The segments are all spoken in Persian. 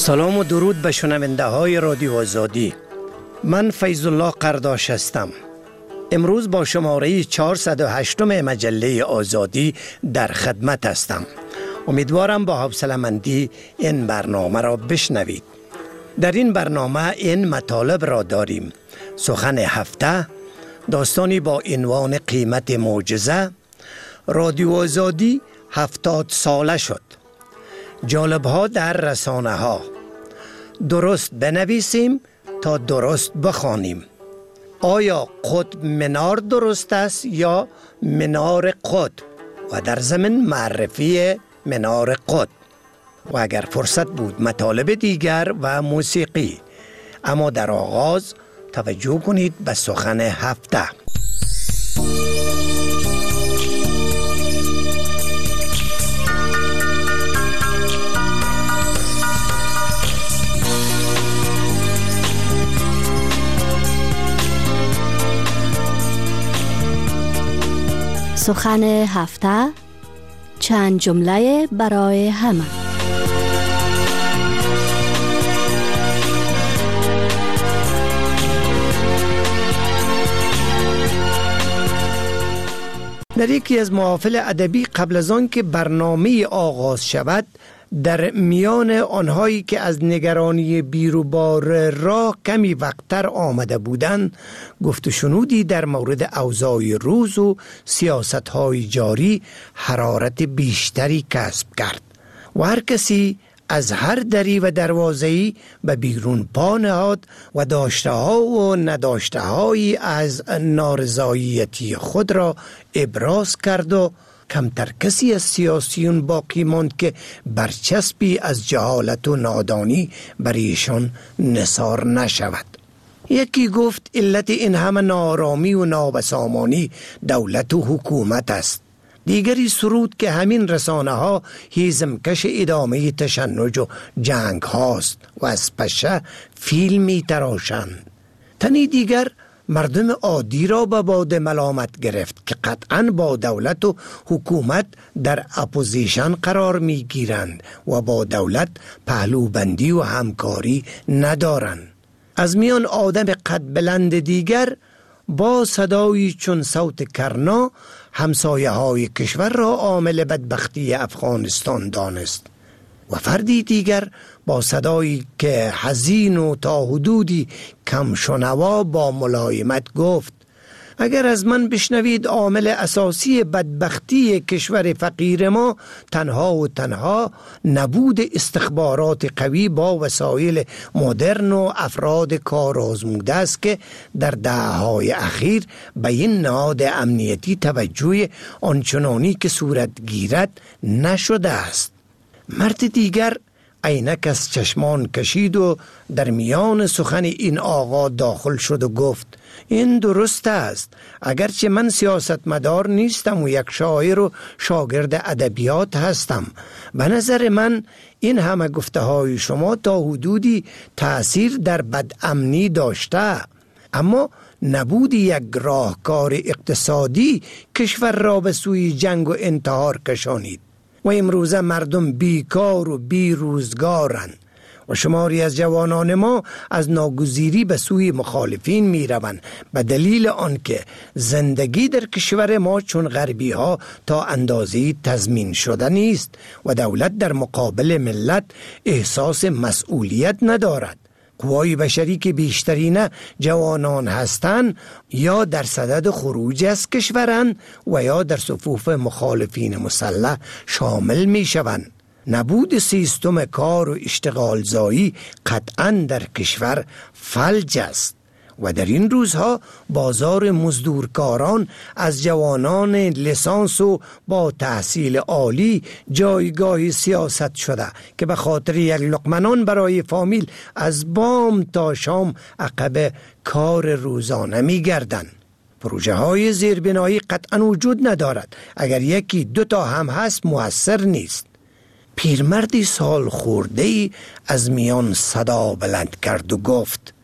سلام و درود به شنونده های رادیو آزادی. من فیض الله قرداش هستم. امروز با شماره 408 مجله آزادی در خدمت هستم. امیدوارم با حوصله‌مندی این برنامه را بشنوید. در این برنامه این مطالب را داریم: سخن هفته، داستانی با عنوان قیمت معجزه، رادیو آزادی 70 ساله شد، جالب‌ها در رسانه ها، درست بنویسیم تا درست بخوانیم. آیا قطب منار درست است یا منار قطب؟ و در ضمن معرفی منار قطب. و اگر فرصت بود مطالب دیگر و موسیقی. اما در آغاز توجه کنید به سخن هفته. سخن هفته، چند جمله برای همه. در یکی از محافل ادبی قبل از آن که برنامه آغاز شود، در میان آنهایی که از نگرانی بیروبار راه کمی وقتر آمده بودند، گفت و شنودی در مورد اوضاع روز و سیاست‌های جاری حرارت بیشتری کسب کرد و هر کسی از هر دری و دروازه‌ای به بیرون پا نهاد و داشته‌ها و نداشته‌هایی از نارضایتی خود را ابراز کرد و کمتر کسی از سیاسیون باقی ماند که برچسبی از جهالت و نادانی بر ایشان نثار نشود. یکی گفت علت این همه نارامی و نابسامانی دولت و حکومت است. دیگری سرود که همین رسانه ها هیزمکش ادامه تشنج و جنگ هاست و از پشه فیلمی تراشند. تنی دیگر مردم عادی را به باد ملامت گرفت که قطعاً با دولت و حکومت در اپوزیشن قرار می گیرند و با دولت پهلوبندی و همکاری ندارند. از میان آدم قد بلند دیگر با صدایی چون صوت کرنا همسایه های کشور را عامل بدبختی افغانستان دانست و فردی دیگر با صدایی که حزین و تا حدودی کم شنوا با ملایمت گفت: اگر از من بشنوید عامل اساسی بدبختی کشور فقیر ما تنها و تنها نبود استخبارات قوی با وسایل مدرن و افراد کار آزموده است که در دهه‌های اخیر به این نهاد امنیتی توجه آنچنانی که صورت گیرد نشده است. مرد دیگر عینک از چشمان کشید و در میان سخن این آقا داخل شد و گفت: این درست است. اگرچه من سیاستمدار نیستم و یک شاعر و شاگرد ادبیات هستم، به نظر من این همه گفته های شما تا حدودی تأثیر در بدامنی داشته، اما نبود یک راهکار اقتصادی کشور را به سوی جنگ و انتحار کشانید و امروزه مردم بیکار و بیروزگارند و شماری از جوانان ما از ناگزیری به سوی مخالفین می روند به دلیل آنکه زندگی در کشور ما چون غربی ها تا اندازه‌ای تضمین شده نیست و دولت در مقابل ملت احساس مسئولیت ندارد. قوای بشری که بیشترین جوانان هستند یا در صدد خروج از کشورند و یا در صفوف مخالفین مسلح شامل می شوند. نبود سیستم کار و اشتغال زایی قطعاً در کشور فلج است و در این روزها بازار مزدورکاران از جوانان لیسانس و با تحصیل عالی جایگاه سیاست شده که به خاطر یک لقمه نان برای فامیل از بام تا شام عقب کار روزانه می گردند. پروژه های زیربنایی قطعاً وجود ندارد. اگر یکی دو تا هم هست مؤثر نیست. پیرمردی سال خورده‌ای از میان صدا بلند کرد و گفت: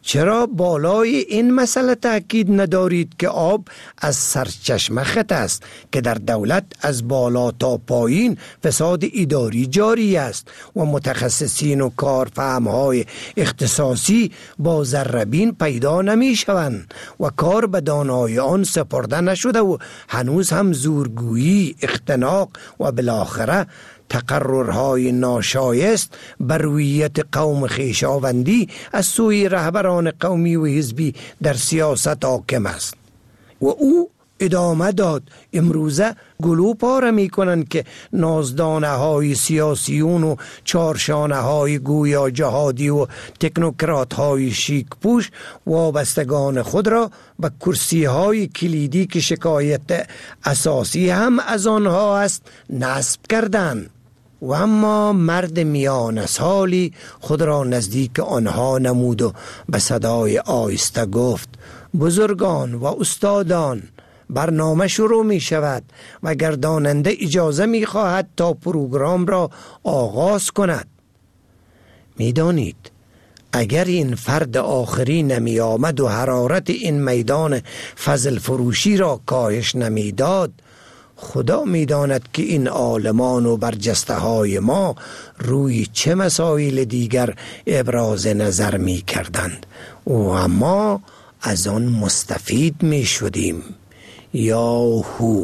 چرا بالای این مسئله تأکید ندارید که آب از سرچشمه خط است که در دولت از بالا تا پایین فساد اداری جاری است و متخصصین و کارفهمهای اختصاصی با ذره‌بین پیدا نمی شوند و کار به دانای آن سپرده نشده و هنوز هم زورگویی، اختناق و بالاخره تقررهای ناشایست بر رویت قوم خویشاوندی از سوی رهبران قومی و حزبی در سیاست حاکم است. و او ادامه داد: امروزه گلو پاره می کنند که نازدانه های سیاسیون و چارشانه های گویا جهادی و تکنوکرات های شیک پوش وابستگان خود را به کرسی های کلیدی که شکایت اساسی هم از آنها است نصب کردند. و اما مرد میان سالی خود را نزدیک آنها نمود و به صدای آهسته گفت: بزرگان و استادان، برنامه شروع می شود و گرداننده اجازه می خواهد تا پروگرام را آغاز کند. می دانید اگر این فرد آخری نمی آمد و حرارت این میدان فضل فروشی را کاهش نمی داد، خدا می داند که این عالمان و برجسته های ما روی چه مسائل دیگر ابراز نظر می کردند و اما از آن مستفید می شدیم. یاهو.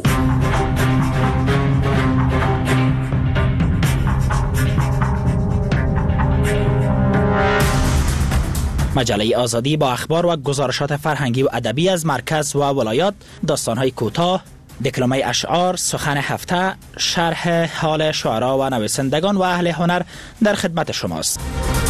مجله آزادی با اخبار و گزارشات فرهنگی و ادبی از مرکز و ولایات، داستان‌های کوتاه، دکلمه اشعار، سخن هفته، شرح حال شعرا و نویسندگان و اهل هنر در خدمت شماست.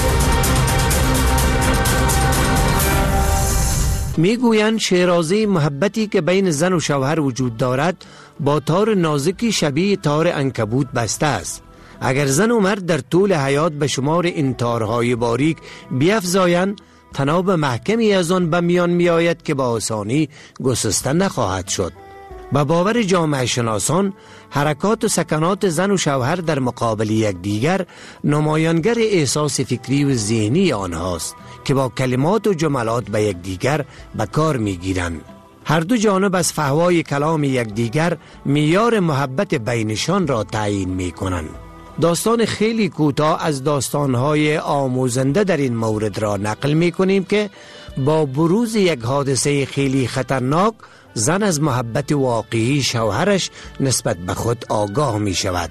میگویند شیرازه محبتی که بین زن و شوهر وجود دارد با تار نازکی شبیه تار عنکبوت بسته است. اگر زن و مرد در طول حیات به شمار این تارهای باریک بیفزایند، تناب محکمی از آن به میان می آید که با آسانی گسسته نخواهد شد. به باور جامعه شناسان، حرکات و سکنات زن و شوهر در مقابل یکدیگر نمایانگر احساس فکری و ذهنی آنهاست که با کلمات و جملات به یکدیگر به کار می‌گیرند. هر دو جانب از فحوای کلام یکدیگر معیار محبت بینشان را تعیین می‌کنند. داستان خیلی کوتاه از داستان‌های آموزنده در این مورد را نقل می‌کنیم که با بروز یک حادثه خیلی خطرناک، زن از محبت واقعی شوهرش نسبت به خود آگاه می شود.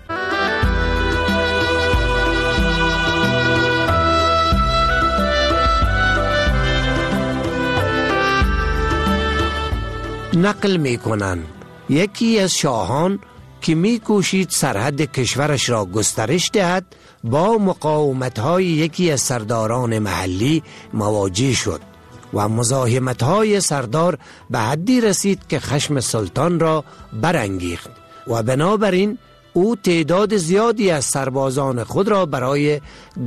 نقل می کنند یکی از شاهان که می کوشید سرحد کشورش را گسترش دهد با مقاومت‌های یکی از سرداران محلی مواجه شد و مزاحمت‌های سردار به حدی رسید که خشم سلطان را برانگیخت و بنابراین او تعداد زیادی از سربازان خود را برای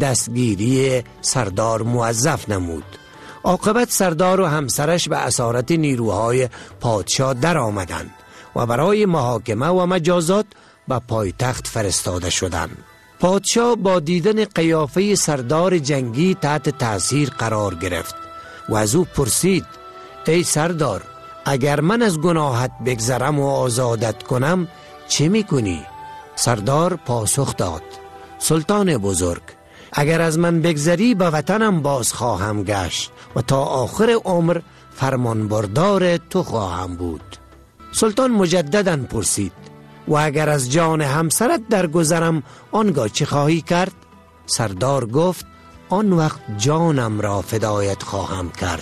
دستگیری سردار موظف نمود. عاقبت سردار و همسرش به اسارت نیروهای پادشاه در آمدند و برای محاکمه و مجازات به پایتخت فرستاده شدند. پادشاه با دیدن قیافه سردار جنگی تحت تاثیر قرار گرفت و از او پرسید: ای سردار، اگر من از گناهت بگذرم و آزادت کنم چه میکنی؟ سردار پاسخ داد: سلطان بزرگ، اگر از من بگذری به وطنم باز خواهم گشت و تا آخر عمر فرمانبردار تو خواهم بود. سلطان مجدداً پرسید: و اگر از جان همسرت درگذرم آنگاه چه خواهی کرد؟ سردار گفت: آن وقت جانم را فدایت خواهم کرد.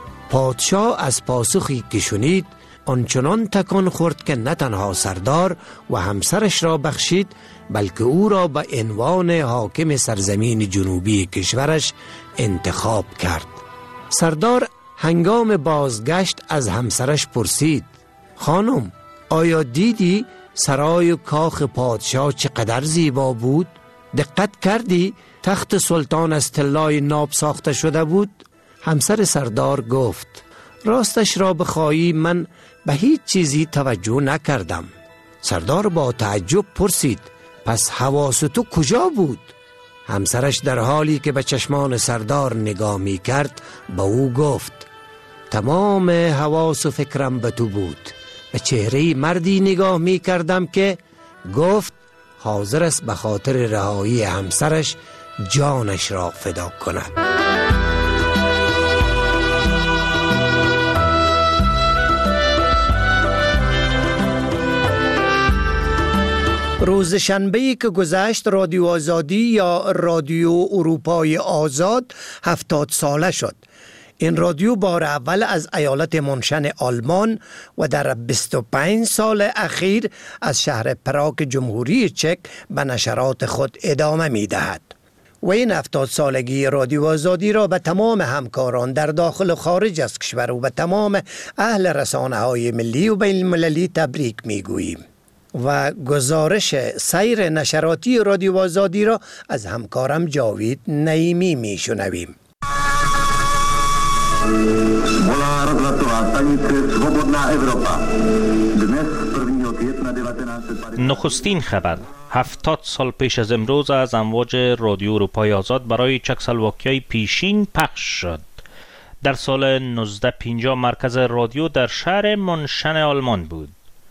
پادشاه از پاسخی که شنید آنچنان تکان خورد که نه تنها سردار و همسرش را بخشید، بلکه او را به عنوان حاکم سرزمین جنوبی کشورش انتخاب کرد. سردار هنگام بازگشت از همسرش پرسید: خانم، آیا دیدی سرای و کاخ پادشاه چقدر زیبا بود؟ دقت کردی تخت سلطان از طلای ناب ساخته شده بود؟ همسر سردار گفت: راستش را بخواهی من به هیچ چیزی توجه نکردم. سردار با تعجب پرسید: پس حواس تو کجا بود؟ همسرش در حالی که به چشمان سردار نگاه می کرد به او گفت: تمام حواس و فکرم به تو بود. به چهره مردی نگاه می کردم که گفت حاضر است به خاطر رهایی همسرش جانش را فدا کند. روز شنبه‌ای که گذشت رادیو آزادی یا رادیو اروپای آزاد 70 ساله شد. این رادیو بار اول از ایالت منشن آلمان و در 25 سال اخیر از شهر پراگ جمهوری چک به نشرات خود ادامه می دهد. و این 70 سالگی رادیو آزادی را به تمام همکاران در داخل و خارج از کشور و به تمام اهل رسانه های ملی و بین المللی تبریک می گوییم. و گزارش سیر نشراتی رادیو آزادی را از همکارم جاوید نعیمی می شنویم. نخستین خبر: 70 سال پیش از امروز از امواج رادیو اروپای آزاد برای چکسلواکیای پیشین پخش شد. در سال 1950 مرکز رادیو در شهر منشن آلمان بود.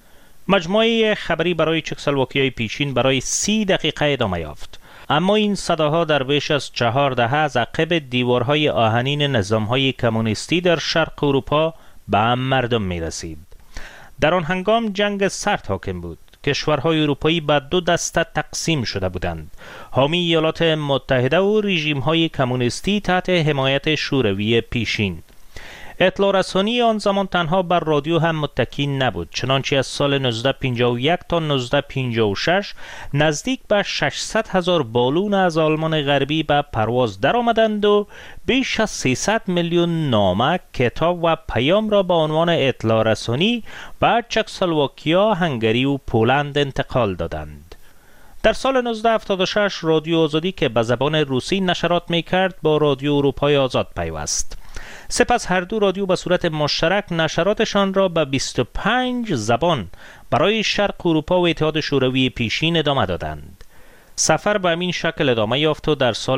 مجموعه خبری برای چکسلواکیای پیشین برای 30 دقیقه ادامه یافت، اما این صداها در بیش از 4 دهه از عقب دیوارهای آهنین نظامهای کمونیستی در شرق اروپا به مردم می رسید. در آن هنگام جنگ سرد حاکم بود. کشورهای اروپایی به 2 دسته تقسیم شده بودند: حامی ایالات متحده و رژیم‌های کمونیستی تحت حمایت شوروی پیشین. اطلاع رسانی آن زمان تنها بر رادیو هم متکی نبود، چنانچه از سال 1951 تا 1956 نزدیک به 600,000 بالون از آلمان غربی به پرواز در آمدند و بیش از 300 میلیون نامه، کتاب و پیام را به عنوان اطلاع رسانی به چکسلواکیا، هنگری و پولند انتقال دادند. در سال 1976 رادیو آزادی که به زبان روسی نشرات می کرد با رادیو اروپای آزاد پیوست. سپس هر دو رادیو به صورت مشترک نشراتشان را به 25 زبان برای شرق اروپا و اتحاد شوروی پیشین ادامه دادند. سفر به همین شکل ادامه یافت و در سال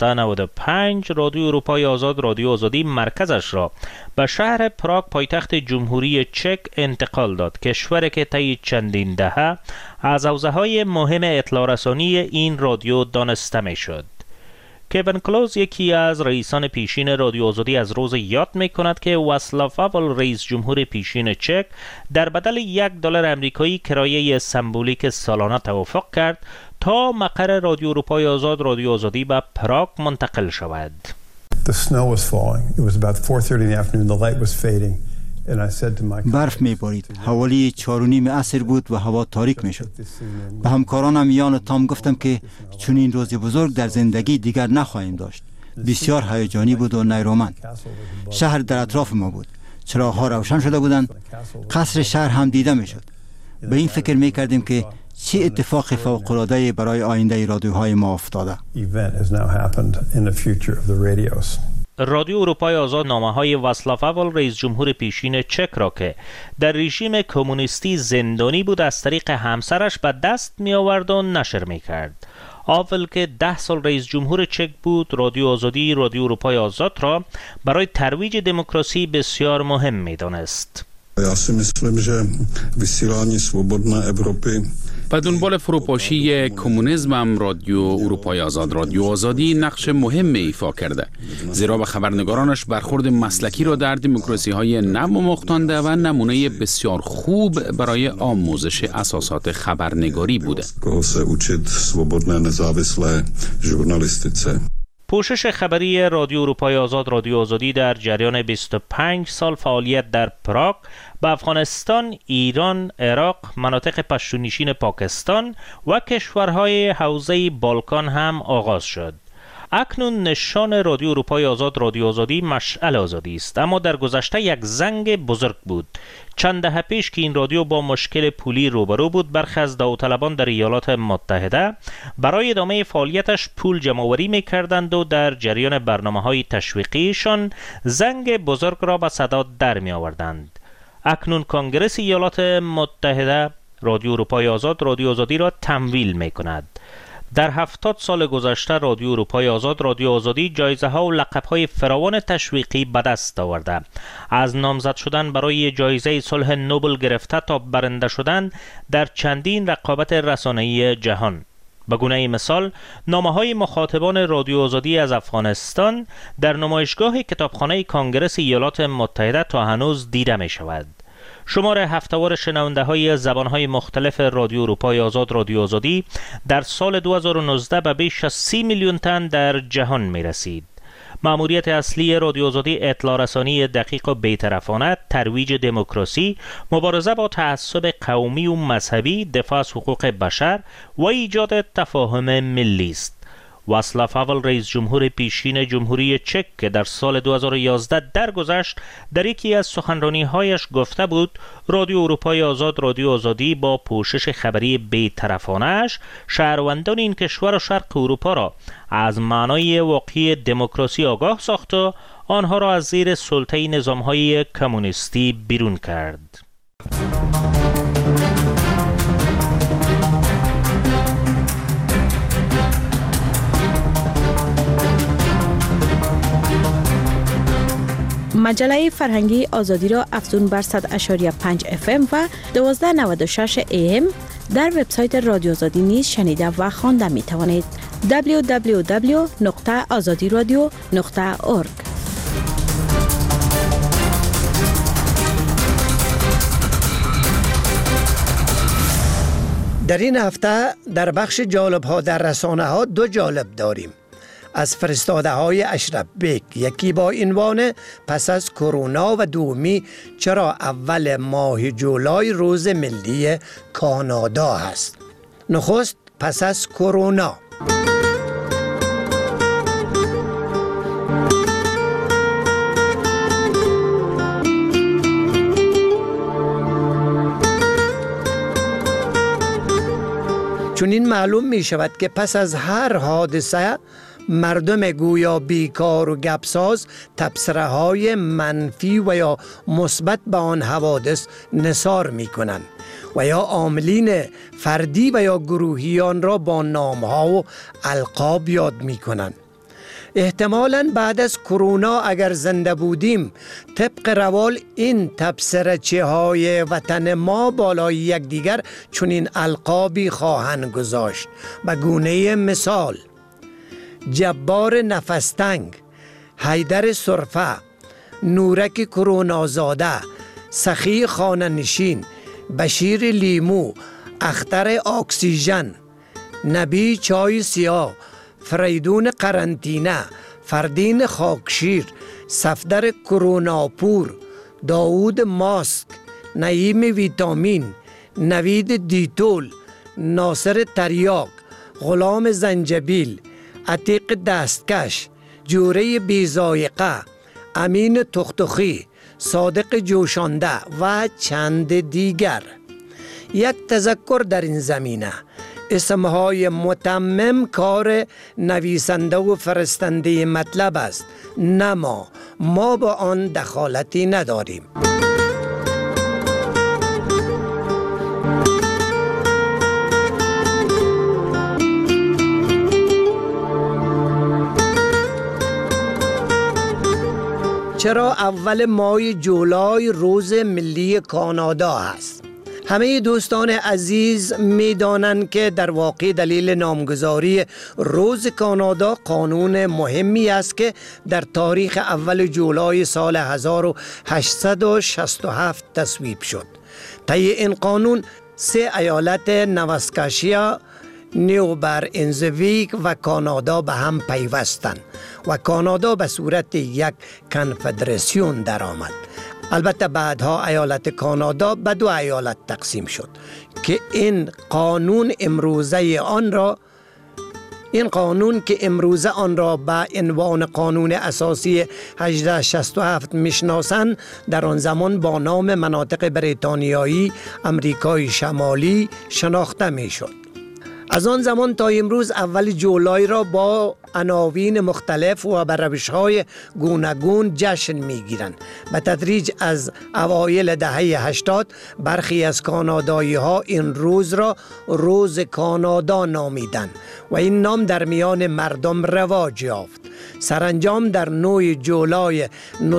1995 رادیو اروپای آزاد رادیو آزادی مرکزش را به شهر پراگ پایتخت جمهوری چک انتقال داد، کشوری که طی چندین دهه از حوزه‌های مهم اطلاع رسانی این رادیو دانسته می‌شد. کوین کلوز، یکی از رئیسان پیشین رادیو آزادی، از روز یاد می کند که واصلاو هاول، رئیس جمهور پیشین چک، در بدل $1 امریکایی کرایه سمبولیک سالانه توافق کرد تا مقر رادیو اروپای آزاد رادیو آزادی به پراگ منتقل شود. The snow was falling. It was about 4:30 in the afternoon. The light was fading. برف می بارید. حوالی 4:30 عصر بود و هوا تاریک می شد. به همکارانم یان تام گفتم که چون این روز بزرگ در زندگی دیگر نخواهیم داشت. بسیار هیجانی بود و نیرومند. شهر در اطراف ما بود. چراغ‌ها روشن شده بودند. قصر شهر هم دیده می شد. به این فکر می کردیم که چه اتفاق فوق‌العاده‌ای برای آینده رادیوهای ما افتاده. رادیو اروپای آزاد نامه‌های واصلاو هاول، رئیس جمهور پیشین چک را که در رژیم کمونیستی زندانی بود از طریق همسرش به دست می آورد و نشر می کرد. هاول که 10 سال رئیس جمهور چک بود، رادیو آزادی رادیو اروپای آزاد را برای ترویج دموکراسی بسیار مهم می دانست. Já si myslím, že vysílání svobodné Evropy به دنبال فروپاشی کمونیسم رادیو اروپای آزاد رادیو آزادی نقش مهم ایفا کرده، زیرا به خبرنگارانش برخورد مسلکی را در دموکراسی های نو مختانده و نمونه بسیار خوب برای آموزش اساسات خبرنگاری بوده. پوشش خبری رادیو اروپای آزاد رادیو آزادی در جریان 25 سال فعالیت در پراگ به افغانستان، ایران، عراق، مناطق پشتونشین پاکستان و کشورهای حوزه بالکان هم آغاز شد. اکنون نشان رادیو اروپای آزاد رادیو آزادی مشعل آزادی است، اما در گذشته یک زنگ بزرگ بود. چند دهه پیش که این رادیو با مشکل پولی روبرو بود، برخی از داوطلبان در ایالات متحده برای ادامه فعالیتش پول جمع‌آوری می‌کردند و در جریان برنامه‌های تشویقیشان زنگ بزرگ را به صدا در می‌آوردند. اکنون کنگره ایالات متحده رادیو اروپای آزاد رادیو آزادی را تمویل می‌کند. در 70 سال گذشته رادیو اروپای آزاد رادیو آزادی جایزه ها و لقب های فراوان تشویقی به دست آورده. از نامزد شدن برای جایزه صلح نوبل گرفته تا برنده شدن در چندین رقابت رسانه‌ای جهان. به گونه مثال نامه‌های مخاطبان رادیو آزادی از افغانستان در نمایشگاه کتابخانه کانگرس ایالات متحده تا هنوز دیده می شود. شمار هفته‌وار شنونده‌های زبان‌های مختلف رادیو اروپای آزاد رادیو آزادی در سال 2019 به بیش از 30 میلیون تن در جهان می رسید. مأموریت اصلی رادیو آزادی اطلاع رسانی دقیق و بی‌طرفانه، ترویج دموکراسی، مبارزه با تعصب قومی و مذهبی، دفاع از حقوق بشر و ایجاد تفاهم ملی است. واصلاو هاول رئیس جمهور پیشین جمهوری چک که در سال 2011 درگذشت در یکی از سخنرانی‌هایش گفته بود رادیو اروپای آزاد رادیو آزادی با پوشش خبری بی‌طرفانه‌اش شهروندان این کشور و شرق اروپا را از معنای واقعی دموکراسی آگاه ساخت و آنها را از زیر سلطه نظام‌های کمونیستی بیرون کرد. مجله فرهنگی آزادی را افزون بر 100.5 FM و 1296 AM در وبسایت رادیو آزادی نیز شنیده و خوانده می توانید. www.azadiradio.org. در این هفته در بخش جالب ها در رسانه ها دو جالب داریم. از فرستاده های اشرف بیگ، یکی با عنوان پس از کرونا و دومی چرا اول ماه جولای روز ملی کانادا هست. نخست پس از کرونا. چنین معلوم می شود که پس از هر حادثه مردم گویا بیکار و گپساز تبصره های منفی و یا مثبت به آن حوادث نثار می کنند و یا عاملین فردی و یا گروهیان را با نامها و القاب یاد می کنند. احتمالاً بعد از کرونا اگر زنده بودیم طبق روال این تبصره‌چی های وطن ما بالای یکدیگر چنین القابی خواهند گذاشت. به گونه مثال جبار نفستنگ، حیدر سرفه، نورک کرونازاده، سخی خانه نشین، بشیر لیمو، اختر اکسیژن، نبی چای سیاه، فریدون قرنطینه، فردین خاکشیر، صفدر کروناپور، داود ماسک، نعیم ویتامین، نوید دیتول، ناصر تریاک، غلام زنجبیل، عتیق دستکش، جوره بیزایقه، امین تختخی، صادق جوشانده و چند دیگر. یک تذکر در این زمینه: اسمهای متمم کار نویسنده و فرستنده مطلب است، نه ما با آن دخالتی نداریم. چرا اول ماه جولای روز ملی کانادا است؟ همه دوستان عزیز می دانند که در واقع دلیل نامگذاری روز کانادا قانون مهمی است که در تاریخ اول جولای سال 1867 تصویب شد. طی این قانون 3 ایالت نواسکاشیا، نیو برنزویک و کانادا به هم پیوستند و کانادا به صورت یک کنفدراسیون درآمد. البته بعدها ایالت کانادا به 2 ایالت تقسیم شد که این قانون که امروزه آن را به عنوان قانون اساسی 1867 میشناسند در آن زمان با نام مناطق بریتانیایی امریکای شمالی شناخته میشد. از آن زمان تا امروز اول جولای را با عناوین مختلف و به روش‌های گوناگون جشن می‌گیرند. به تدریج از اوایل دهه 80 برخی از کانادایی‌ها این روز را روز کانادا نامیدند و این نام در میان مردم رواج یافت. سرانجام در 9 جولای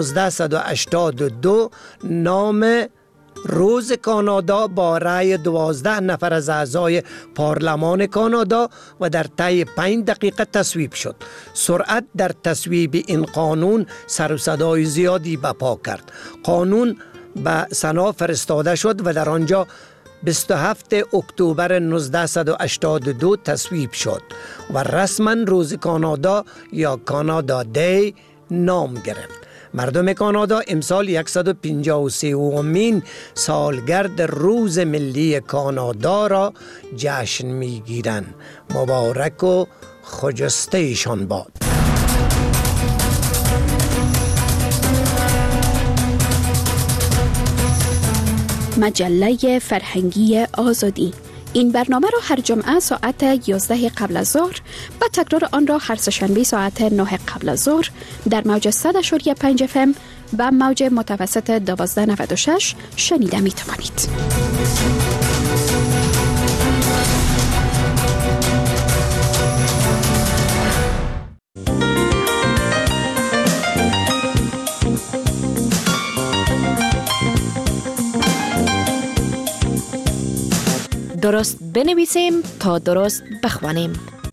1982 نام روز کانادا با رأی 12 نفر از اعضای پارلمان کانادا و در طی 5 دقیقه تصویب شد. سرعت در تصویب این قانون سر و صدای زیادی برپا کرد. قانون به سنا فرستاده شد و در آنجا 27 اکتبر 1982 تصویب شد و رسما روز کانادا یا کانادا دی نام گرفت. مردم کانادا امسال 153مین سالگرد روز ملی کانادا را جشن می‌گیرند. مبارک و خجسته ایشان باد. مجله فرهنگی آزادی. این برنامه را هر جمعه ساعت 11 قبل از ظهر و تکرار آن را هر سه‌شنبه ساعت 9 قبل از ظهر در موج 100.5 FM و موج متوسط 1296 شنیده می توانید. درست بنویسیم تا درست بخوانیم.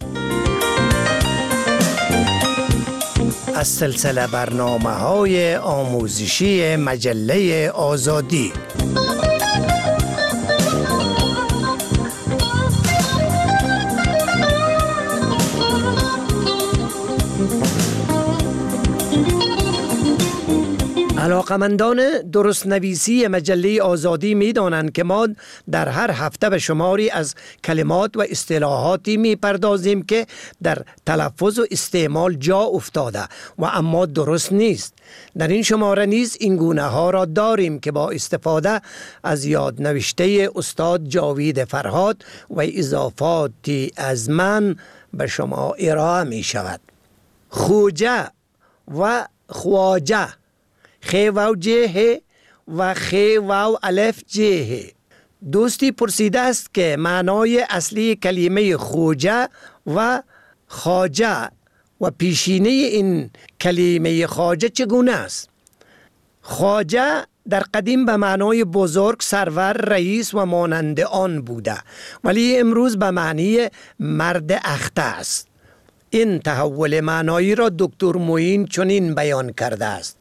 از سلسله برنامه‌های آموزشی مجله آزادی. علاقمندان درست نویسی مجله آزادی می دانند که ما در هر هفته به شماری از کلمات و اصطلاحاتی می پردازیم که در تلفظ و استعمال جا افتاده و اما درست نیست. در این شماره نیز این گونه ها را داریم که با استفاده از یادنوشته استاد جاوید فرهاد و اضافاتی از من به شما ارائه می شود. خوجه و خواجه، خی واو جه و خی واو الف جه. دوستی پرسیده است که معنای اصلی کلمه خوجه و خواجه و پیشینه این کلمه خواجه چگونه است؟ خواجه در قدیم به معنای بزرگ، سرور، رئیس و مانند آن بوده، ولی امروز به معنی مرد اخته است. این تحول معنایی را دکتر معین چنین بیان کرده است: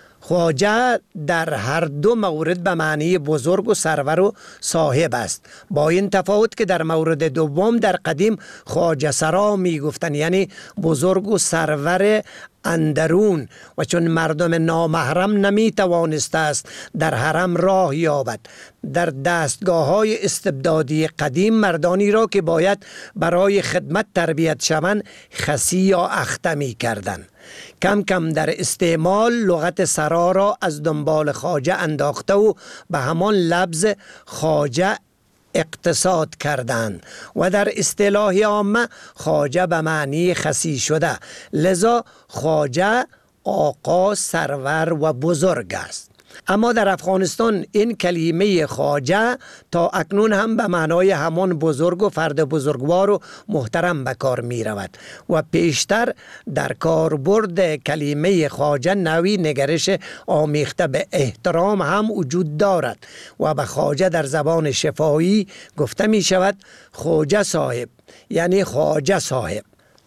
خواجه در هر دو مورد به معنی بزرگ و سرور و صاحب است، با این تفاوت که در مورد دوم در قدیم خواجه سرا می گفتن، یعنی بزرگ و سرور اندرون، و چون مردم نامحرم نمی توانسته است در حرم راه یابد، در دستگاه های استبدادی قدیم مردانی را که باید برای خدمت تربیت شوند خسی یا اخته می کردند. کم کم در استعمال لغت سرا را از دنبال خواجه انداخته و به همان لفظ خواجه اقتصاد کردند و در اصطلاح عامه خواجه به معنی خسی شده، لذا خواجه آقا، سرور و بزرگ است. اما در افغانستان این کلمه خواجه تا اکنون هم به معنای همان بزرگ و فرد بزرگوار و محترم به کار می رود و پیشتر در کاربرد کلمه خواجه نوعی نگرش آمیخته به احترام هم وجود دارد و به خواجه در زبان شفاهی گفته می شود خواجه صاحب، یعنی خواجه صاحب.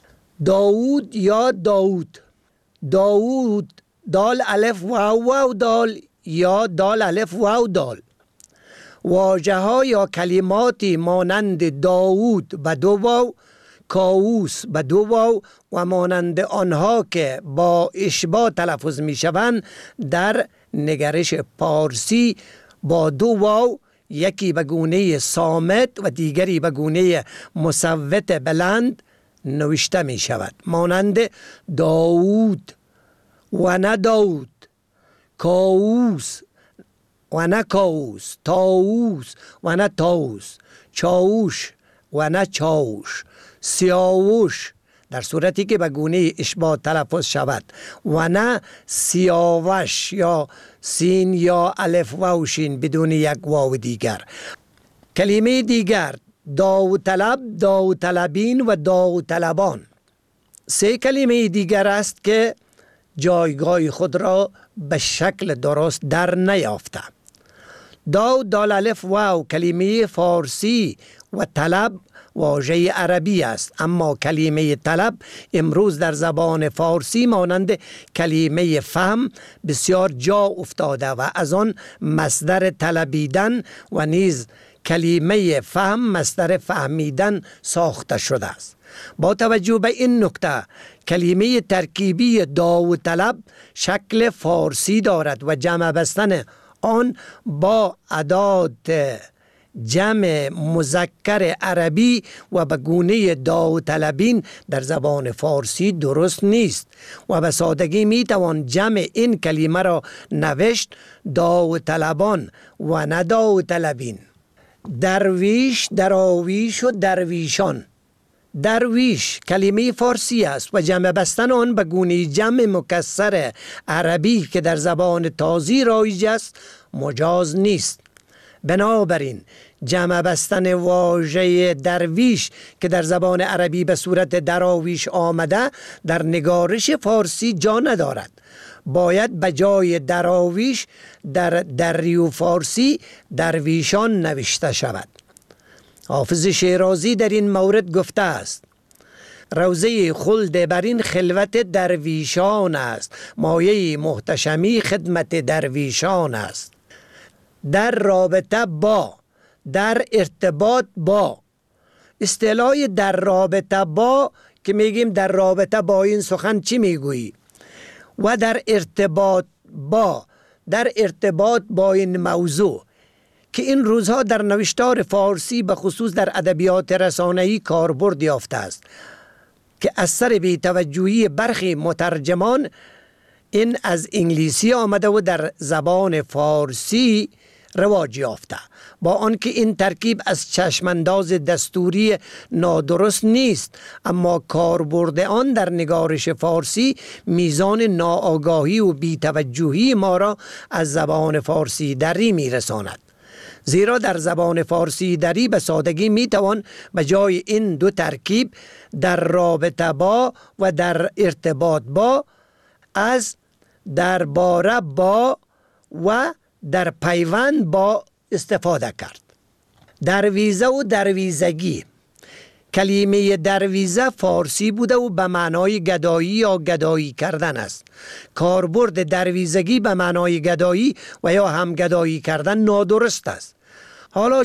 داوود یا داوود، داوود دال الف واو واو دال یا دال الف واو دال. واژه ها یا کلماتی مانند داوود به دو واو، کاووس به دو واو و مانند آنها که با اشباع تلفظ می شوند در نگرش پارسی با دو واو، یکی به گونه صامت و دیگری به گونه مصوت بلند نوشته می شود، مانند داوود و نه داود، کاووس و نه کاووس، تاووس و نه تاووس، چاووش و نه چاوش. سیاوش در صورتی که به گونه اشباع تلفظ شود و نه سیاوش یا سین یا الف و شین بدون یک واو دیگر. کلمه دیگر داوطلب، داوطلبین و داوطلبان 3 کلمه دیگر است که جایگاه خود را به شکل درست در نیافته. دال الف واو کلمه فارسی و طلب واژه عربی است، اما کلمه طلب امروز در زبان فارسی مانند کلمه فهم بسیار جا افتاده و از آن مصدر طلبیدن و نیز کلمه فهم مصدر فهمیدن ساخته شده است. با توجه به این نکته کلمه ترکیبی داوطلب شکل فارسی دارد و جمع بستن آن با ادات جمع مذکر عربی و به گونه داوطلبین در زبان فارسی درست نیست و به سادگی می توان جمع این کلمه را نوشت داوطلبان و نه داوطلبین. درویش، دراویش و درویشان. درویش کلمه فارسی است و جمع بستن آن به گونه جمع مکسر عربی که در زبان تازی رایج است مجاز نیست. بنابراین جمع بستن واژه درویش که در زبان عربی به صورت دراویش آمده در نگارش فارسی جا ندارد. باید به جای دراویش در دریو فارسی درویشان نوشته شود. حافظ شیرازی در این مورد گفته است: روضه خلد بر این خلوت درویشان است، مایه محتشمی خدمت درویشان است. در رابطه با، در ارتباط با. اصطلاح در رابطه با که میگیم در رابطه با این سخن چی میگویی، و در ارتباط با، در ارتباط با این موضوع که این روزها در نوشتار فارسی به خصوص در ادبیات رسانه‌ای کاربرد یافته است که اثر بی‌توجهی برخی مترجمان این از انگلیسی آمده و در زبان فارسی رواج یافته، با آنکه این ترکیب از چشمانداز دستوری نادرست نیست، اما کاربرد آن در نگارش فارسی میزان ناآگاهی و بی‌توجهی ما را از زبان فارسی دری میرساند. زیرا در زبان فارسی دری به سادگی میتوان به جای این دو ترکیب در رابطه با و در ارتباط با از درباره با و در پیوند با استفاده کرد. درویزه و درویزگی. کلمه درویزه فارسی بوده و به معنای گدایی یا گدایی کردن است. کاربرد درویزگی به معنای گدایی و یا هم گدایی کردن نادرست است. حالا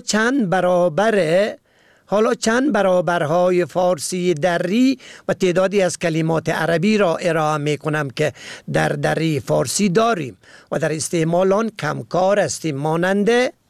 چند برابرهای فارسی دری و تعدادی از کلمات عربی را ارائه می کنم که در دری فارسی داریم و در استعمال آن کمکار هستیم. مانند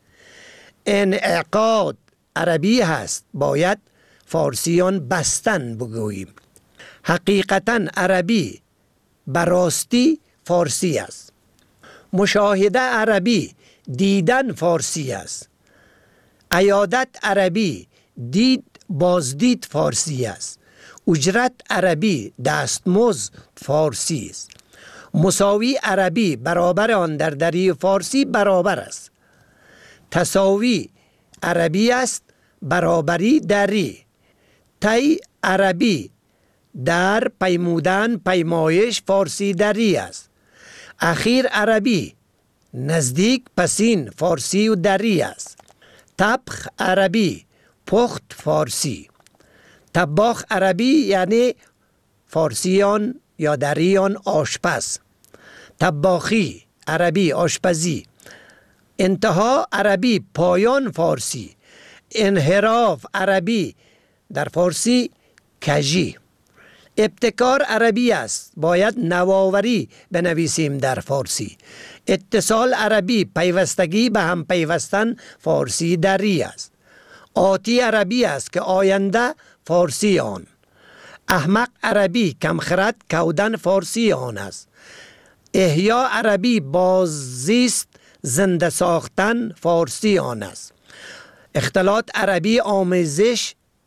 انعقاد عربی هست، باید فارسیان بستن بگوییم. حقیقتا عربی براستی فارسی است. مشاهده عربی دیدن فارسی است. عیادت عربی دید بازدید فارسی است. اجرت عربی دستمزد فارسی است. مساوی عربی برابر آن در دری فارسی برابر است. تساوی عربی است، برابری دری. تی عربی در، پیمودن، پیمایش فارسی دری است. اخیر عربی نزدیک، پسین فارسی و دری است. طبخ عربی پخت فارسی. طباخ عربی یعنی فارسیان یا دریان آشپز. طباخی عربی آشپزی. انتها عربی پایان فارسی. انحراف عربی در فارسی کجی. ابتکار عربی است، باید نوآوری بنویسیم در فارسی. اتصال عربی پیوستگی به هم پیوستن فارسی دری است. آتی عربی است که آینده فارسی آن. احمق عربی کمخرد کودن فارسی آن است. احیا عربی باززیست زنده ساختن فارسی آن است. اختلاط عربی آمیزش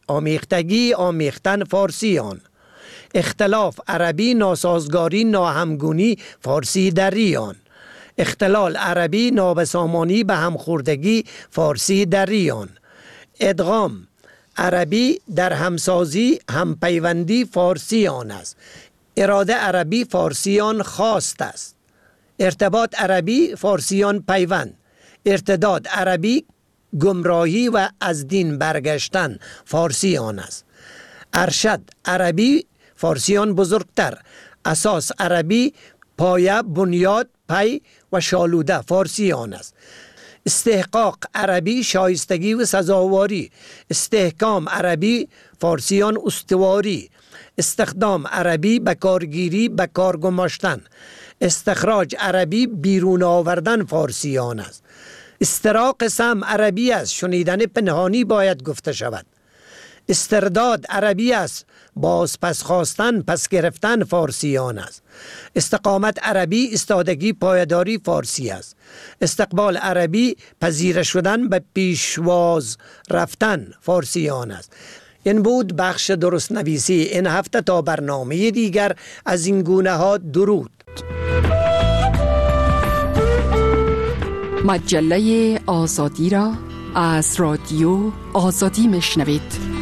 آمیختگی آمیختن فارسیان. اختلاف عربی ناسازگاری ناهمگونی فارسی دریان. اختلال عربی نابسامانی به همخوردگی فارسی دریان. ادغام عربی در همسازی همپیوندی فارسیان است. اراده عربی فارسیان خواست است. ارتباط عربی فارسیان پیوند. ارتداد عربی گمراهی و از دین برگشتن فارسیان است. ارشد عربی فارسیان بزرگتر. اساس عربی پایه، بنیاد، پی و شالوده فارسیان است. استحقاق عربی شایستگی و سزاواری. استحکام عربی فارسیان استواری. استخدام عربی بکارگیری، بکار گماشتن. استخراج عربی بیرون آوردن فارسیان است. استراق سمع عربی است، شنیدن پنهانی باید گفته شود. استرداد عربی است، باز پس خواستن پس گرفتن فارسیان است. استقامت عربی استادگی پایداری فارسی است. استقبال عربی پذیره شدن به پیشواز رفتن فارسیان است. این بود بخش درست نویسی این هفته. تا برنامه دیگر از این گونه ها درود. مجله آزادی را از رادیو آزادی میشنوید.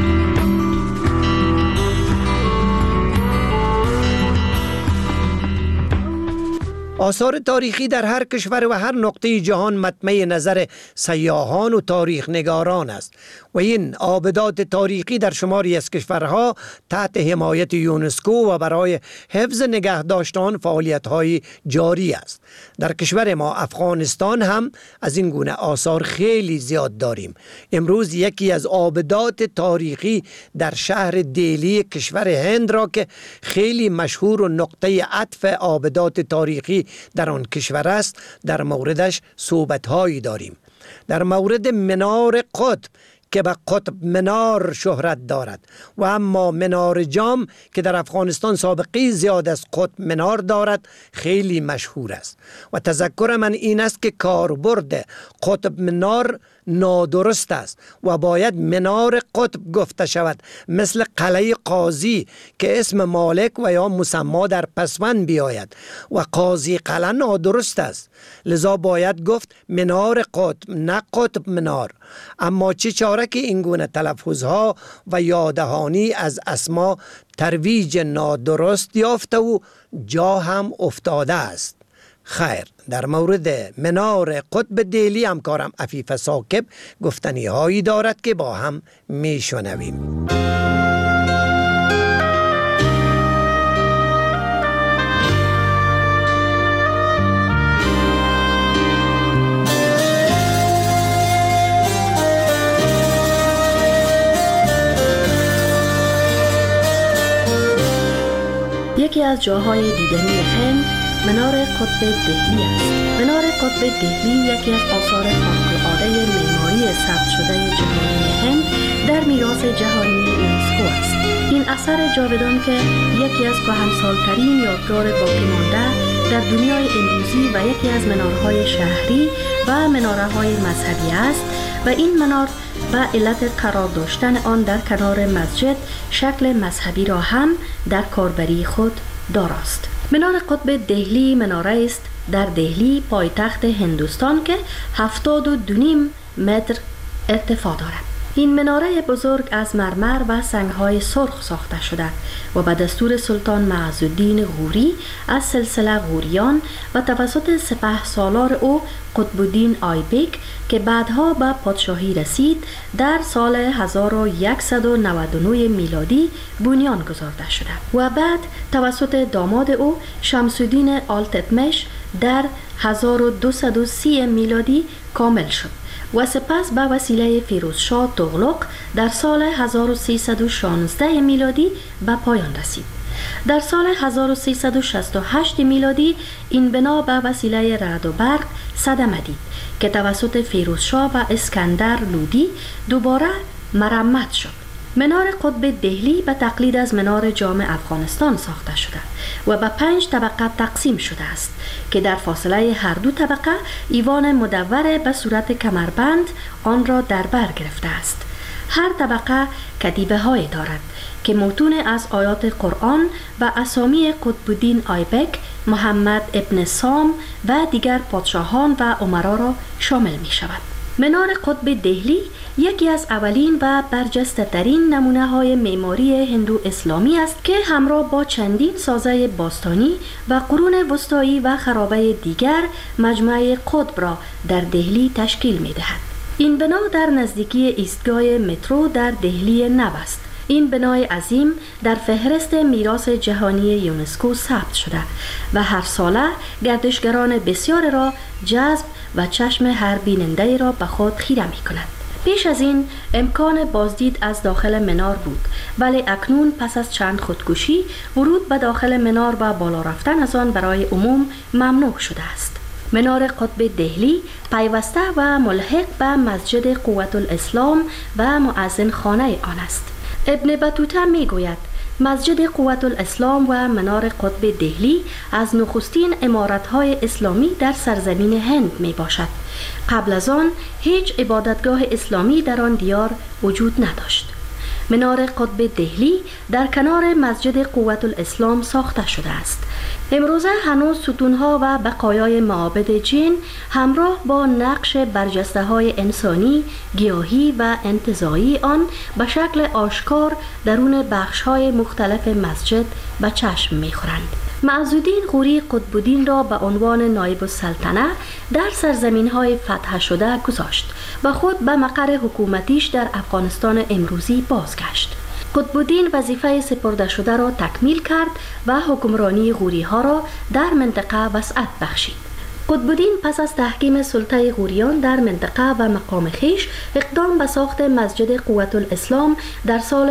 آثار تاریخی در هر کشور و هر نقطه جهان مطمع نظر سیاحان و تاریخ نگاران است و این آبدات تاریخی در شماری از کشورها تحت حمایت یونسکو و برای حفظ نگهداشت آن فعالیت‌های جاری است. در کشور ما افغانستان هم از این گونه آثار خیلی زیاد داریم. امروز یکی از آبدات تاریخی در شهر دیلی کشور هند را که خیلی مشهور و نقطه عطف آبدات تاریخی در آن کشور است در موردش صحبت‌هایی داریم. در مورد منار قطب که به قطب منار شهرت دارد و اما منار جام که در افغانستان سابقه زیاد از قطب منار دارد خیلی مشهور است و تذکر من این است که کاربرد قطب منار نادرست است و باید منار قطب گفته شود، مثل قلعه قاضی که اسم مالک و یا مسما در پسوند بیاید و قاضی قلعه نادرست است، لذا باید گفت منار قطب نه قطب منار. اما چه چاره که این گونه تلفظها و یادهانی از اسما ترویج نادرست یافته و جا هم افتاده است. خیر، در مورد منار قطب دیلی همکارم عفیف ثاقب گفتنی هایی دارد که با هم می شنویم. یکی از جاهای دیدنی هند منار قطب دهلی است. منار قطب دهلی یکی از آثار خارق‌العاده معماری ثبت شده جهانی هند در میراث جهانی یونسکو است. این اثر جاودان که یکی از کهنسال‌ترین یادگار باقی مانده در دنیای امروزی و یکی از منارهای شهری و مناره‌های مذهبی است و این منار به علت قرار داشتن آن در کنار مسجد شکل مذهبی را هم در کاربری خود دارست. منار قطب دهلی مناره است در دهلی پایتخت هندوستان که 72.5 متر ارتفاع دارد. این مناره بزرگ از مرمر و سنگ‌های سرخ ساخته شده و به دستور سلطان معزالدین غوری از سلسله غوریان و توسط سپهسالار او قطب‌الدین آیبک که بعدها به پادشاهی رسید در سال 1199 میلادی بنیان گذارده شده و بعد توسط داماد او شمس‌الدین آلتتمش در 1230 میلادی کامل شد و سپس به وسیله فیروزشاه تغلق در سال 1316 میلادی به پایان رسید. در سال 1368 میلادی این بنا به وسیله رعد و برق صدمه دید که توسط فیروزشاه و اسکندر لودی دوباره مرمت شد. منار قطب دهلی به تقلید از منار جام افغانستان ساخته شده و به 5 طبقه تقسیم شده است که در فاصله هر دو طبقه ایوان مدور به صورت کمربند آن را در بر گرفته است. هر طبقه کتیبه های دارد که متون از آیات قرآن و اسامی قطب‌الدین آیبک، محمد ابن سام و دیگر پادشاهان و امرا را شامل می شود. منار قطب دهلی یکی از اولین و برجسته ترین نمونه های معماری هندو اسلامی است که همراه با چندین سازه باستانی و قرون وسطایی و خرابه دیگر مجمع قطب را در دهلی تشکیل می دهد. این بنا در نزدیکی ایستگاه مترو در دهلی نو است. این بنای عظیم در فهرست میراث جهانی یونسکو ثبت شده و هر ساله گردشگران بسیار را جذب و چشم هر بیننده را به خود خیره می کند. پیش از این امکان بازدید از داخل منار بود، ولی اکنون پس از چند خودکشی ورود به داخل منار و بالا رفتن از آن برای عموم ممنوع شده است. منار قطب دهلی پیوسته و ملحق به مسجد قوت الاسلام و مؤذن خانه آن است. ابن بطوطه می گوید مسجد قوت الاسلام و منار قطب دهلی از نخستین عمارت‌های اسلامی در سرزمین هند می باشد. قبل از آن هیچ عبادتگاه اسلامی در آن دیار وجود نداشت. منار قطب دهلی در کنار مسجد قوت الاسلام ساخته شده است. امروزه هنوز ستونها و بقایای معابد جین همراه با نقش برجسته های انسانی، گیاهی و انتزاعی آن به شکل آشکار درون بخش های مختلف مسجد به چشم می‌خورند. معزالدین غوری قطب‌الدین را به عنوان نایب السلطنه در سرزمین های فتح شده گذاشت و خود به مقر حکومتیش در افغانستان امروزی بازگشت. قطب‌الدین وظیفه سپرده شده را تکمیل کرد و حکمرانی غوری ها را در منطقه وسعت بخشید. قطب‌الدین پس از تحکیم سلطه غوریان در منطقه و مقام خویش اقدام به ساخت مسجد قوت الاسلام در سال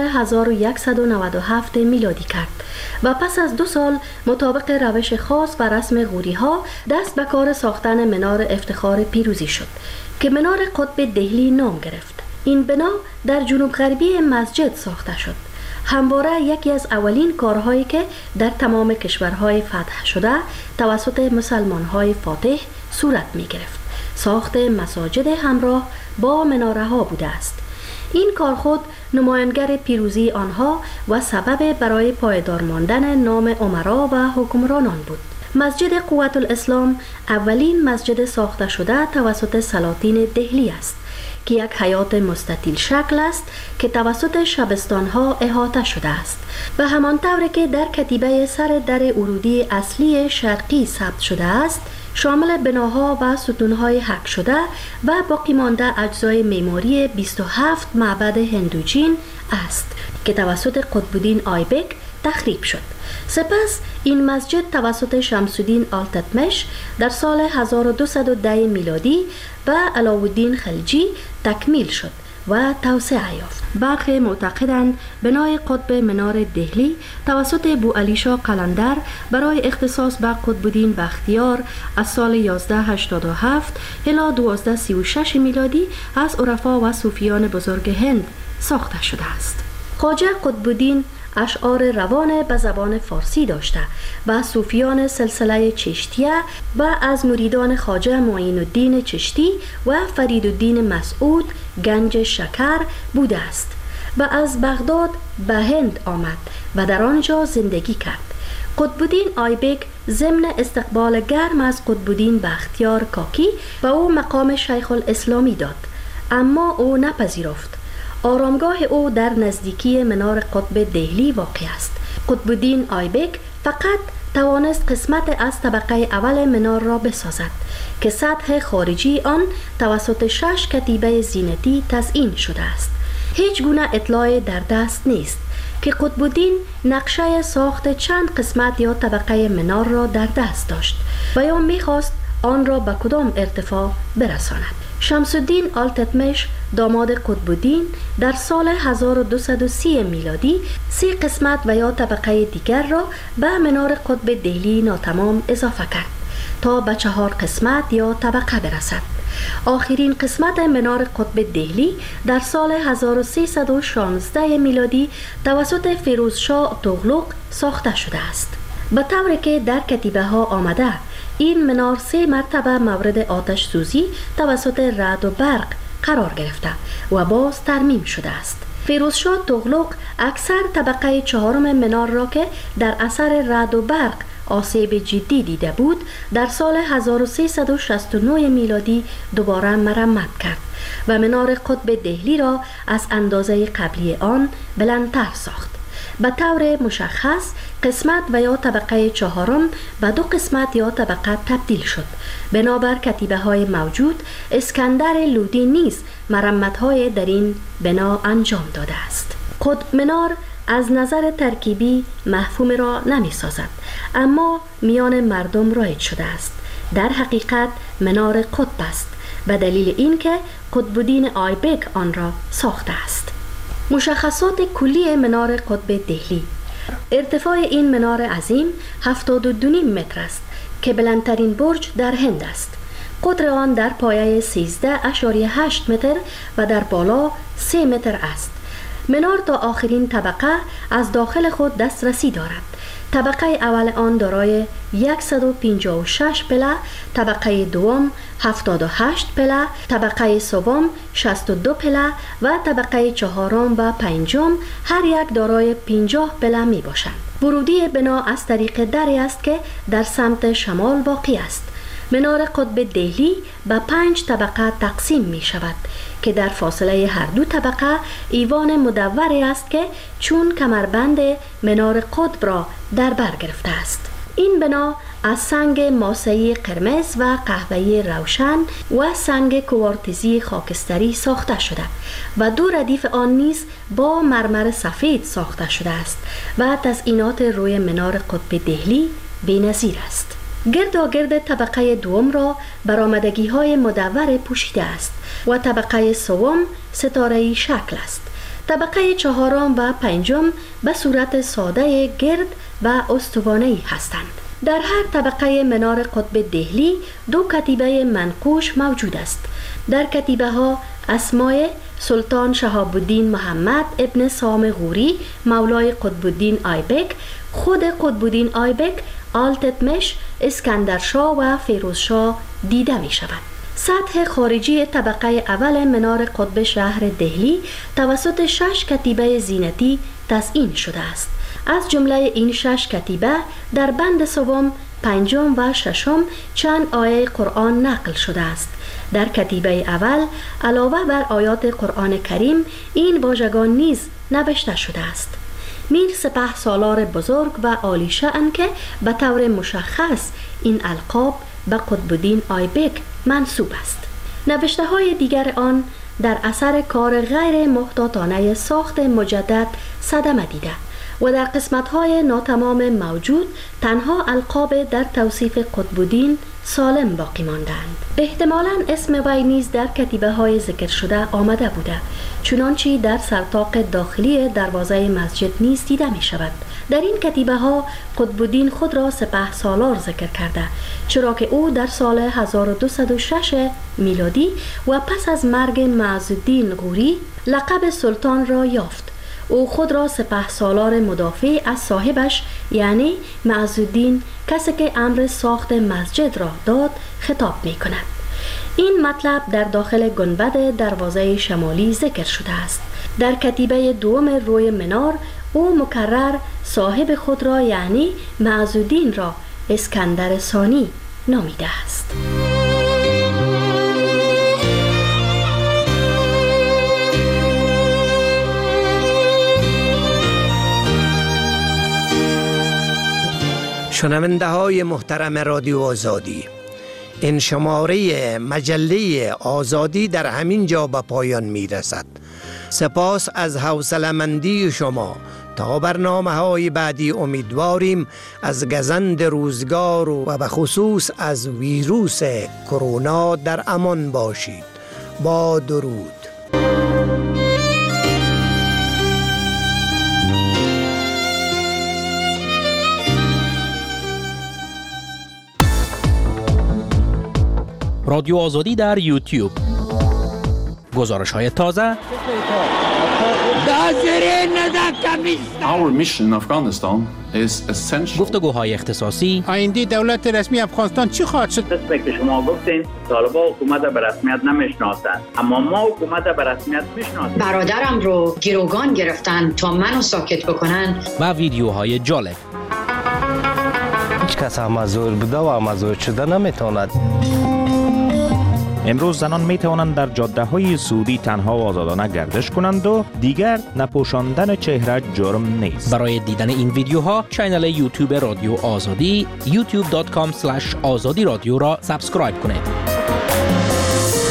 1197 میلادی کرد و پس از 2 سال مطابق روش خاص و رسم غوری ها دست به کار ساختن منار افتخار پیروزی شد که منار قطب دهلی نام گرفت. این بنا در جنوب غربی مسجد ساخته شد. همواره یکی از اولین کارهایی که در تمام کشورهای فتح شده توسط مسلمانهای فاتح صورت می گرفت ساخت مساجد همراه با مناره ها بوده است. این کار خود نمایانگر پیروزی آنها و سبب برای پایدار ماندن نام امرا و حکمرانان بود. مسجد قوت الاسلام اولین مسجد ساخته شده توسط سلاطین دهلی است که یک حیات مستطیل شکل است که توسط شبستانها احاطه شده است و همان طور که در کتیبه سر در ورودی اصلی شرقی ثبت شده است شامل بناها و ستونهای حک شده و باقی مانده اجزای معماری 27 معبد هندوجین است که توسط قطب‌الدین آیبک تخریب شد. سپس این مسجد توسط شمس‌الدین آلتتمش در سال 1210 میلادی و علاءالدین خلجی تکمیل شد و توسعه یافت. برخی معتقدند بنای قطب منار دهلی توسط بوعلی شاه قلندر برای اختصاص به قطب‌الدین بختیار از سال 1187 الی 1236 میلادی از عرفا و صوفیان بزرگ هند ساخته شده است. خواجه قطب‌الدین اشعار روان به زبان فارسی داشته و صوفیان سلسله چشتیه و از مریدان خواجه معین الدین چشتی و فریدالدین مسعود گنج شکر بوده است و از بغداد به هند آمد و در آنجا زندگی کرد. قطب‌الدین آیبک ضمن استقبال گرم از قطب‌الدین بختیار کاکی و او مقام شیخ الاسلامی داد، اما او نپذیرفت. آرامگاه او در نزدیکی منار قطب دهلی واقع است. قطب‌الدین آیبک فقط توانست قسمت از طبقه اول منار را بسازد که سطح خارجی آن توسط 6 کتیبه زینتی تزیین شده است. هیچ گونه اطلاع در دست نیست که قطب‌الدین نقشه ساخت چند قسمت یا طبقه منار را در دست داشت و یا می‌خواست آن را به کدام ارتفاع برساند. شمس‌الدین آلتتمش داماد قطب‌الدین در سال 1230 میلادی 3 قسمت و یا طبقه دیگر را به منار قطب دهلی ناتمام اضافه کرد تا به 4 قسمت یا طبقه برسد. آخرین قسمت منار قطب دهلی در سال 1316 میلادی توسط فیروزشاه تغلق ساخته شده است. به طوری که در کتیبه ها آمده این منار 3 مرتبه مورد آتش سوزی توسط رعد و برق قرار گرفته و باز ترمیم شده است. فیروزشاه تغلق اکثر طبقه چهارم منار را که در اثر رعد و برق آسیب جدی دیده بود در سال 1369 میلادی دوباره مرمت کرد و منار قطب دهلی را از اندازه قبلی آن بلندتر ساخت. به طور مشخص قسمت و یا طبقه چهارم به دو قسمت یا طبقه تبدیل شد. بنابر کتیبه های موجود اسکندر لودی نیز مرمت های در این بنا انجام داده است. قطب منار از نظر ترکیبی مفهوم را نمی سازد، اما میان مردم رایج شده است. در حقیقت منار قطب است به دلیل اینکه قطب‌الدین آیبک آن را ساخته است. مشخصات کلی منار قطب دهلی: ارتفاع این منار عظیم 72.5 متر است که بلندترین برج در هند است. قطر آن در پایه 13.8 متر و در بالا 3 متر است. منار تا آخرین طبقه از داخل خود دسترسی دارد. طبقه اول آن دارای 156 پله، طبقه دوم 78 پله، طبقه سوم 62 پله و طبقه چهارم و پنجم هر یک دارای 50 پله می باشند. ورودی بنا از طریق دری است که در سمت شمال واقع است. منار قطب دهلی به 5 طبقه تقسیم می شود که در فاصله هر دو طبقه ایوان مدوری است که چون کمربند منار قطب را در بر گرفته است. این بنا از سنگ ماسه‌ای قرمز و قهوه‌ای روشن و سنگ کوارتزی خاکستری ساخته شده و دو ردیف آن نیز با مرمر سفید ساخته شده است و تزئینات روی منار قطب دهلی بی‌نظیر است. گرداگرد طبقه دوم را برآمدگی های مدور پوشیده است و طبقه سوم ستاره‌ای شکل است. طبقه چهارم و پنجم به صورت ساده گرد و استوانه‌ای هستند. در هر طبقه منار قطب دهلی دو کتیبه منقوش موجود است. در کتیبه ها اسمای سلطان شهاب الدین محمد ابن سام غوری مولای قطب الدین آیبک، خود قطب الدین آیبک، آلتتمش، اسکندرشاه و فیروزشاه دیده می شود. سطح خارجی طبقه اول منار قطب شهر دهلی توسط 6 کتیبه زینتی تزئین شده است. از جمله این 6 کتیبه در بند سوم، پنجم و ششم چند آیه قرآن نقل شده است. در کتیبه اول علاوه بر آیات قرآن کریم این واژگان نیز نوشته شده است: میر سپه سالار بزرگ و عالی شأن که به طور مشخص این القاب به قطب الدین آیبک منسوب است. نوشته های دیگر آن در اثر کار غیر محتاطانه ساخت مجدد صدمه دیده و در قسمت های ناتمام موجود تنها القاب در توصیف قطب الدین سالم باقی ماندند. احتمالاً اسم وی نیز در کتیبه های ذکر شده آمده بوده، چنانچه در سرطاق داخلی دروازه مسجد نیز دیده می شود. در این کتیبه ها قطب الدین خود را سپه سالار ذکر کرده، چرا که او در سال 1206 میلادی و پس از مرگ معزالدین غوری لقب سلطان را یافت. او خود را سپه سالار مدافع از صاحبش یعنی معزالدین، کسی که امر ساخت مسجد را داد، خطاب می کند. این مطلب در داخل گنبد دروازه شمالی ذکر شده است. در کتیبه دوم روی منار او مکرر صاحب خود را یعنی معزالدین را اسکندر ثانی نامیده است. شنونده های محترم رادیو آزادی، این شماره مجله آزادی در همین جا به پایان می رسد. سپاس از حوصله‌مندی شما. تا برنامه‌های بعدی امیدواریم از گزند روزگار و به خصوص از ویروس کرونا در امان باشید. با درود. رادیو آزادی در یوتیوب. گزارش‌های تازه، Our mission in Afghanistan is essential. گفتگوهای اختصاصی. آینده دولت رسمی افغانستان چی خواهد شد؟ قسمی که شما گفتین طالبان حکومت به رسمیت نمیشناسند، اما ما حکومت به رسمیت میشناسیم. برادرم رو گروگان گرفتن تا منو ساکت بکنن. و ویدیوهای جالب. هیچ کس مزور بوده و مزور شده نمیتواند. امروز زنان می توانند در جاده های سعودی تنها و آزادانه گردش کنند و دیگر نپوشاندن چهره جرم نیست. برای دیدن این ویدیوها کانال یوتیوب رادیو آزادی youtube.com/azadi radio را سابسکرایب کنید.